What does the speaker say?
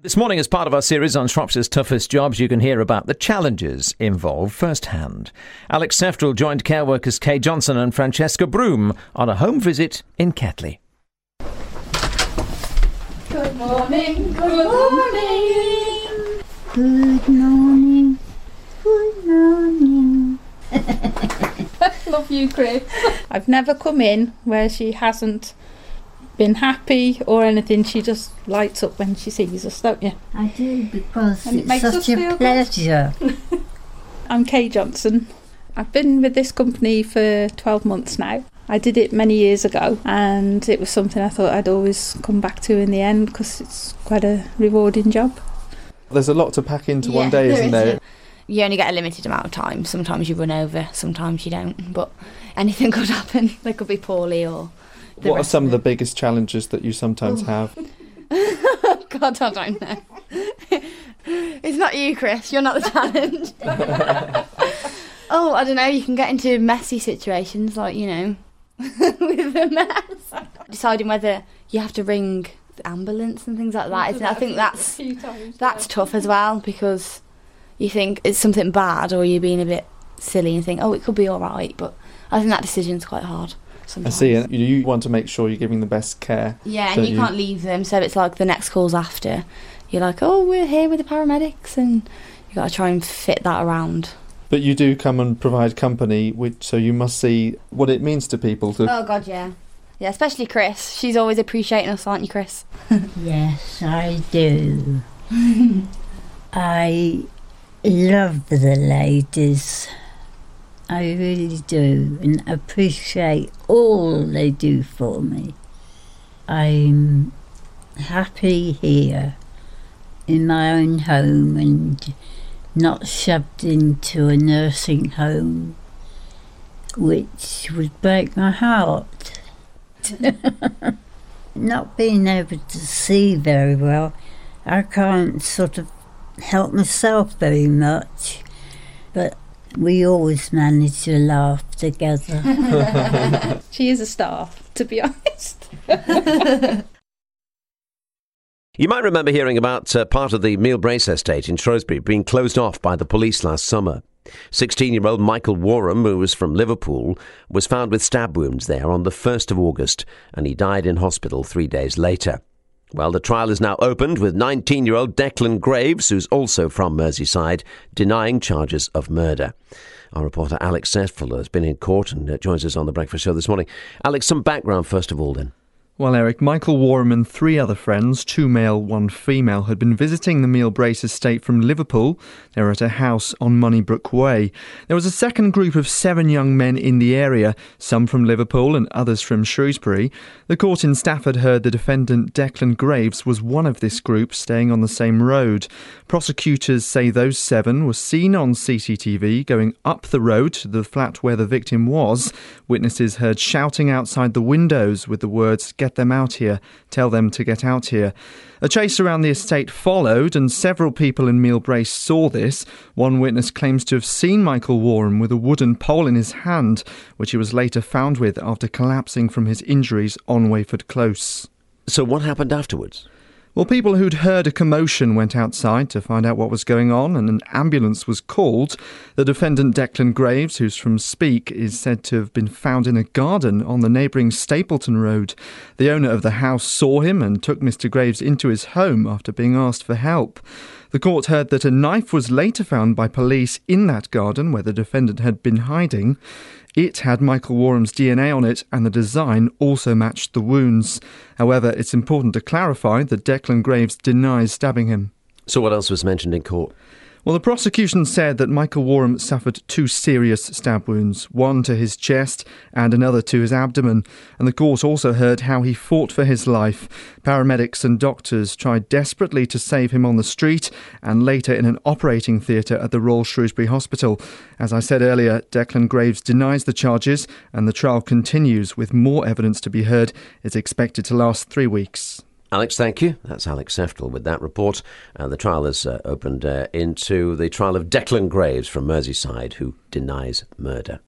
This morning, as part of our series on Shropshire's toughest jobs, you can hear about the challenges involved firsthand. Alex Seftrill joined care workers Kay Johnson and Francesca Broom on a home visit in Ketley. Good morning, good morning. Good morning, good morning. Love you, Chris. I've never come in where she hasn't been happy or anything. She just lights up when she sees us, don't you? I do, because And it makes it's us such a feel pleasure. I'm Kay Johnson. I've been with this company for 12 months now. I did it many years ago and it was something I thought I'd always come back to in the end because it's quite a rewarding job. There's a lot to pack into one day, isn't there? You only get a limited amount of time. Sometimes you run over, sometimes you don't. But anything could happen. They could be poorly or... What are some of the biggest challenges that you sometimes have? God, I don't know. It's not you, Chris. You're not the challenge. I don't know. You can get into messy situations, like, with the mess. Deciding whether you have to ring the ambulance and things like that. Isn't it? I think that's tough as well, because you think it's something bad or you're being a bit silly and think, it could be all right. But I think that decision's quite hard. Sometimes. I see. And you want to make sure you're giving the best care. Yeah, and you can't leave them, so it's like the next call's after. You're like, we're here with the paramedics, and you got to try and fit that around. But you do come and provide company, so you must see what it means to people to... Oh, God, yeah. Yeah, especially Chris. She's always appreciating us, aren't you, Chris? Yes, I do. I love the ladies. I really do, and appreciate all they do for me. I'm happy here in my own home and not shoved into a nursing home, which would break my heart. Not being able to see very well, I can't sort of help myself very much, but we always manage to laugh together. She is a star, to be honest. You might remember hearing about part of the Meal Brace estate in Shrewsbury being closed off by the police last summer. 16-year-old Michael Warham, who was from Liverpool, was found with stab wounds there on the 1st of August, and he died in hospital 3 days later. Well, the trial is now opened with 19-year-old Declan Graves, who's also from Merseyside, denying charges of murder. Our reporter Alex Seftrill has been in court and joins us on The Breakfast Show this morning. Alex, some background first of all then. Well, Eric, Michael Warham and 3 other friends, 2 male, 1 female, had been visiting the Meal Brace estate from Liverpool. They were at a house on Moneybrook Way. There was a second group of 7 young men in the area, some from Liverpool and others from Shrewsbury. The court in Stafford heard the defendant Declan Graves was one of this group, staying on the same road. Prosecutors say those 7 were seen on CCTV going up the road to the flat where the victim was. Witnesses heard shouting outside the windows with the words, "Get them out here, tell them to get out here." A chase around the estate followed and several people in Meal Brace saw this. One witness claims to have seen Michael Warham with a wooden pole in his hand, which he was later found with after collapsing from his injuries on Wayford Close. So what happened afterwards? Well, people who'd heard a commotion went outside to find out what was going on, and an ambulance was called. The defendant, Declan Graves, who's from Speke, is said to have been found in a garden on the neighbouring Stapleton Road. The owner of the house saw him and took Mr Graves into his home after being asked for help. The court heard that a knife was later found by police in that garden where the defendant had been hiding. It had Michael Warham's DNA on it, and the design also matched the wounds. However, it's important to clarify that Declan Graves denies stabbing him. So what else was mentioned in court? Well, the prosecution said that Michael Warham suffered 2 serious stab wounds, one to his chest and another to his abdomen, and the court also heard how he fought for his life. Paramedics and doctors tried desperately to save him on the street and later in an operating theatre at the Royal Shrewsbury Hospital. As I said earlier, Declan Graves denies the charges and the trial continues with more evidence to be heard. It's expected to last 3 weeks. Alex, thank you. That's Alex Seftrill with that report. The trial has opened into the trial of Declan Graves from Merseyside, who denies murder.